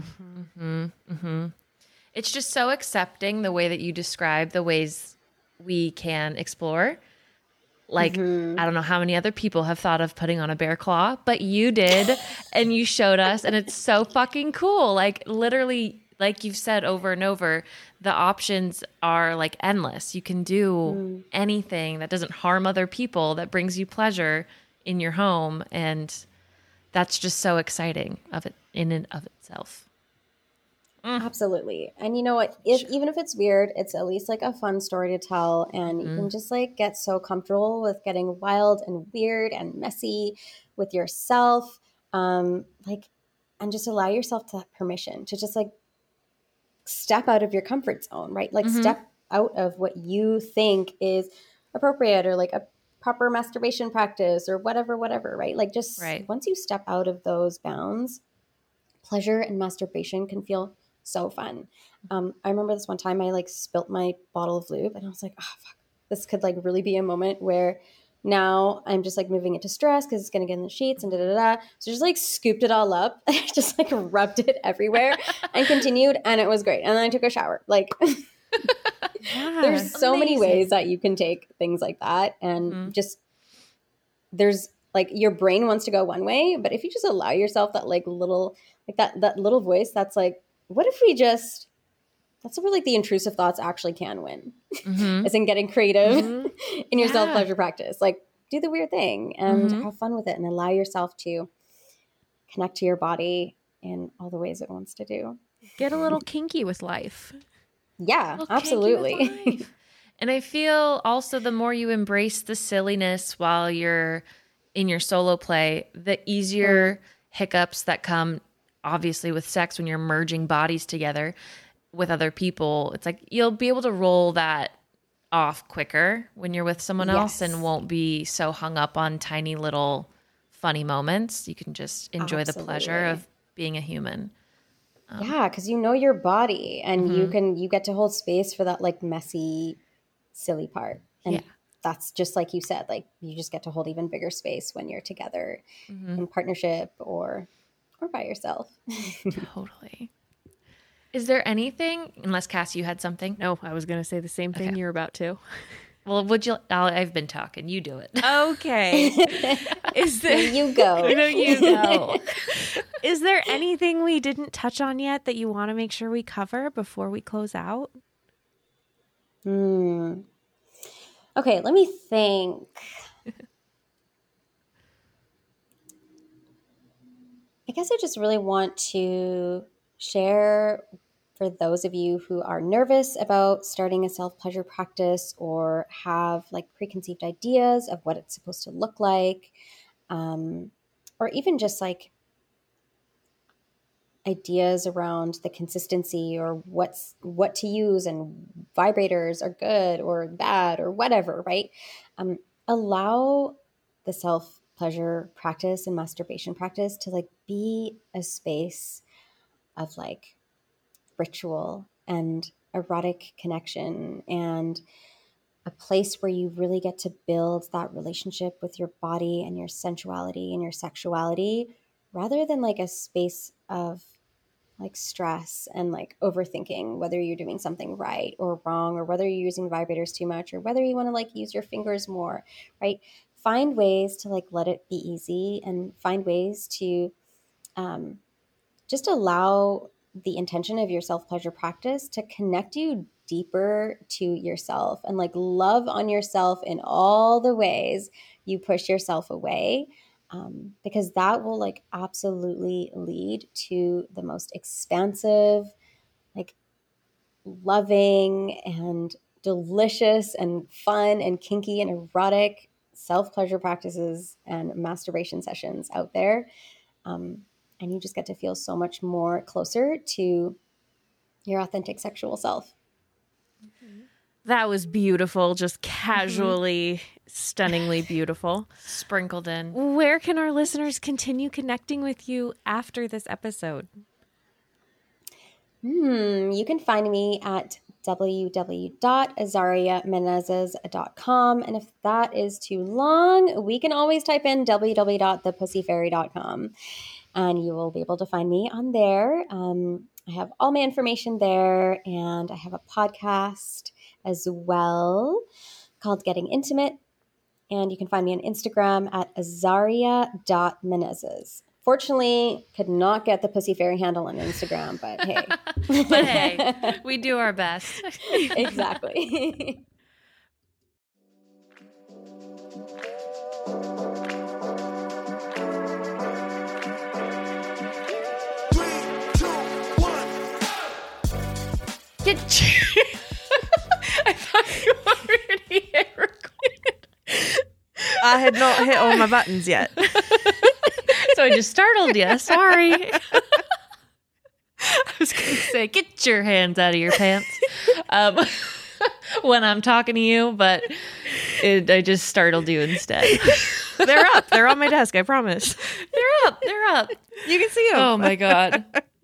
It's just so accepting the way that you describe the ways we can explore. Like, I don't know how many other people have thought of putting on a bear claw, but you did and you showed us, and it's so fucking cool. Like, literally, like you've said over and over, the options are like endless. You can do anything that doesn't harm other people, that brings you pleasure in your home. And that's just so exciting of it in and of itself. Absolutely. And you know what? Even if it's weird, it's at least like a fun story to tell. And you can just like get so comfortable with getting wild and weird and messy with yourself. And just allow yourself to have permission to just like step out of your comfort zone, right? Like step out of what you think is appropriate, or like a proper masturbation practice, or whatever, right? Like just once you step out of those bounds, pleasure and masturbation can feel so fun. I remember this one time I like spilt my bottle of lube, and I was like, oh, fuck, this could like really be a moment where now I'm just like moving it to stress because it's going to get in the sheets and So just like scooped it all up, just like rubbed it everywhere and continued. And it was great. And then I took a shower. Like there's so many ways that you can take things like that. And just there's like your brain wants to go one way, but if you just allow yourself that like little, like that little voice that's like, what if we just, that's where like the intrusive thoughts actually can win. As in getting creative in your self-pleasure practice. Like do the weird thing and have fun with it, and allow yourself to connect to your body in all the ways it wants to do. Get a little kinky with life. Yeah, absolutely. And I feel also the more you embrace the silliness while you're in your solo play, the easier hiccups that come obviously with sex when you're merging bodies together with other people. It's like you'll be able to roll that off quicker when you're with someone else and won't be so hung up on tiny little funny moments. You can just enjoy the pleasure of being a human. Yeah, because you know your body, and you get to hold space for that like messy, silly part. And that's just like you said, like you just get to hold even bigger space when you're together in partnership or by yourself. Totally. Is there anything, unless Cassie, you had something? No, I was going to say the same thing you're about to. Well, I've been talking. You do it. Okay. You go. You go. Is there anything we didn't touch on yet that you want to make sure we cover before we close out? Okay, let me think. I guess I just really want to share, for those of you who are nervous about starting a self-pleasure practice or have like preconceived ideas of what it's supposed to look like, or even just like ideas around the consistency or what to use, and vibrators are good or bad or whatever, right? Allow the self-pleasure practice and masturbation practice to like be a space of like ritual and erotic connection, and a place where you really get to build that relationship with your body and your sensuality and your sexuality, rather than like a space of like stress and like overthinking whether you're doing something right or wrong, or whether you're using vibrators too much, or whether you want to like use your fingers more, right? Find ways to like let it be easy, and find ways to just allow the intention of your self-pleasure practice to connect you deeper to yourself, and like love on yourself in all the ways you push yourself away, because that will like absolutely lead to the most expansive, like loving and delicious and fun and kinky and erotic self-pleasure practices and masturbation sessions out there. And you just get to feel so much more closer to your authentic sexual self. That was beautiful, just casually, stunningly beautiful. Sprinkled in. Where can our listeners continue connecting with you after this episode? You can find me at www.azariamenezes.com. And if that is too long, we can always type in www.thepussyfairy.com. And you will be able to find me on there. I have all my information there, and I have a podcast as well called Getting Intimate. And you can find me on Instagram at azaria.menezes. Fortunately, could not get the Pussy Fairy handle on Instagram, but hey. But hey, we do our best. Exactly. I thought you already hit record. I had not hit all my buttons yet. So I just startled you. Sorry. I was going to say, get your hands out of your pants when I'm talking to you, but I just startled you instead. They're up. They're on my desk. I promise. They're up. You can see them. Oh my God.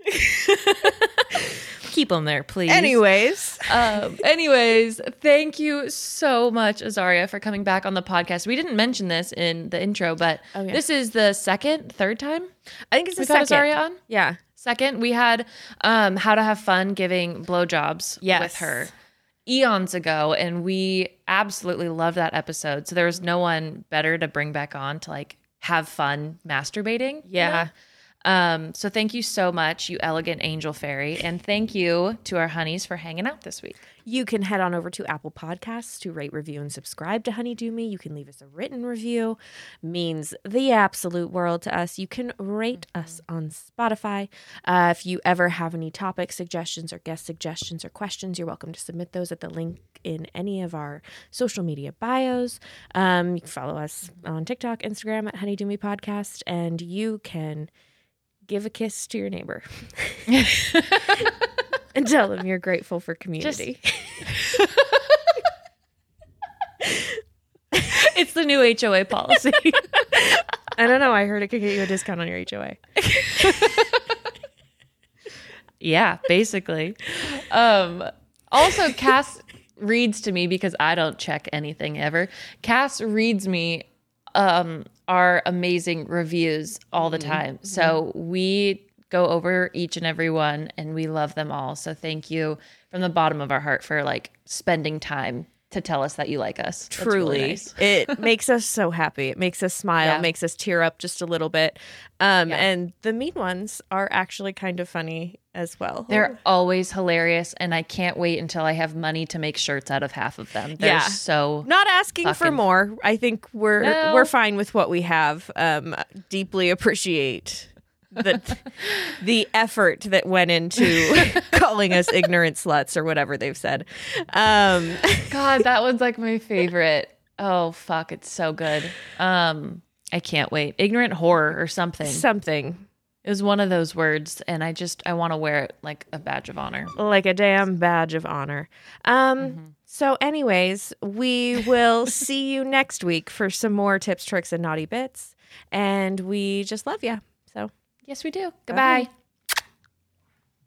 Keep them there, please. Anyways, thank you so much, Azaria, for coming back on the podcast. We didn't mention this in the intro, but this is the third time? I think it's the second. second. Azaria on? Yeah. Second. We had How to Have Fun Giving Blowjobs with her eons ago, and we absolutely loved that episode. So there was no one better to bring back on to like have fun masturbating. Yeah. You know? So thank you so much, you elegant angel fairy. And thank you to our honeys for hanging out this week. You can head on over to Apple Podcasts to rate, review, and subscribe to Honeydew Me. You can leave us a written review. Means the absolute world to us. You can rate us on Spotify. If you ever have any topic suggestions or guest suggestions or questions, you're welcome to submit those at the link in any of our social media bios. You can follow us on TikTok, Instagram at Honeydew Me Podcast, and you can give a kiss to your neighbor. And tell them you're grateful for community. It's the new HOA policy. I don't know. I heard it could get you a discount on your HOA. Yeah, basically. Also, Cass reads to me because I don't check anything ever. Cass reads me our amazing reviews all the time. So we go over each and every one and we love them all. So thank you from the bottom of our heart for like spending time to tell us that you like us. That's Truly. really nice. It makes us so happy. It makes us smile, makes us tear up just a little bit. And the mean ones are actually kind of funny as well. They're always hilarious, and I can't wait until I have money to make shirts out of half of them. They're so not asking for more. I think we're fine with what we have. Deeply appreciate the effort that went into calling us ignorant sluts or whatever they've said. God, that one's like my favorite. Oh fuck, it's so good. I can't wait. Ignorant horror or something. Something. It was one of those words, and I want to wear it like a badge of honor. Like a damn badge of honor. So anyways, we will see you next week for some more tips, tricks, and naughty bits. And we just love you. So yes, we do. Goodbye.